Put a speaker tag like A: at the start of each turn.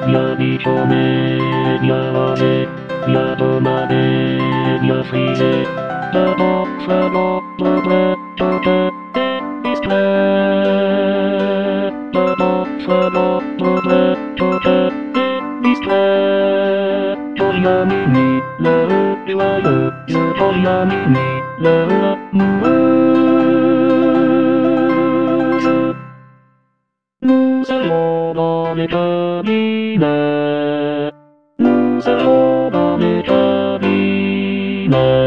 A: 闇照明に合わせ、宿まで安いぜ。バボファロブブとかでディスプレイ。バボファロブブとかでディスプレイ。鳥闇にラウリはゆず鳥闇にラウムーズ。ルセロのメカビナ。ルセロのメカビナ。